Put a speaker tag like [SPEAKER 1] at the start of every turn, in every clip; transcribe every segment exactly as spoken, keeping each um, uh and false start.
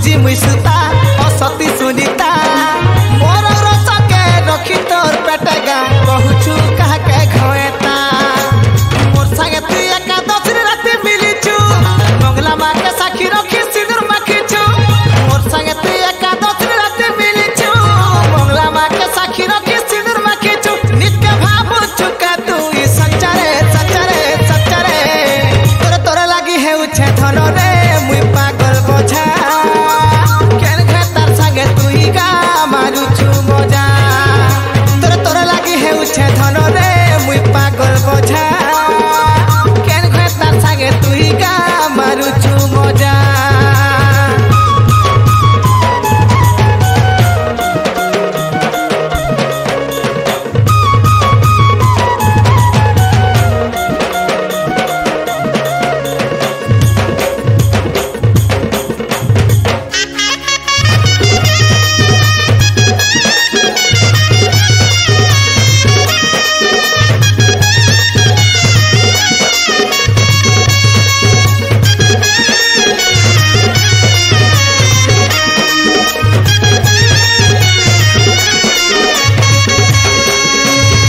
[SPEAKER 1] बुझी मुई सुता असती सुनीता मोर रस के रखी तोर पेटगा कहूछु कहा के घोएता मोर संगे तू एकादश रात मिलिछु मंगला माँ के साखी रखी सिंदूर माखिछु मोर संगे तू एकादश रात मिलिछु मंगला माँ के साखी रखी सिंदूर माखिछु नित्य भाबुछु का तू ई सच्चरे सच्चरे सच्चरे तोर तोर लागी हेउछे धन रे मुई पागल बोझा केन खेतार संगे तू ही गा मारुछु मजा तोर तोर लागी हेउछे धन रे मुई पागल बोझा केन खेतार संगे तू ही गा मारुछु मजा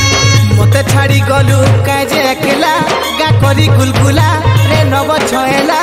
[SPEAKER 1] छाड़ी गलु काजे अकेला गा करी गुलगुला रे नव छएला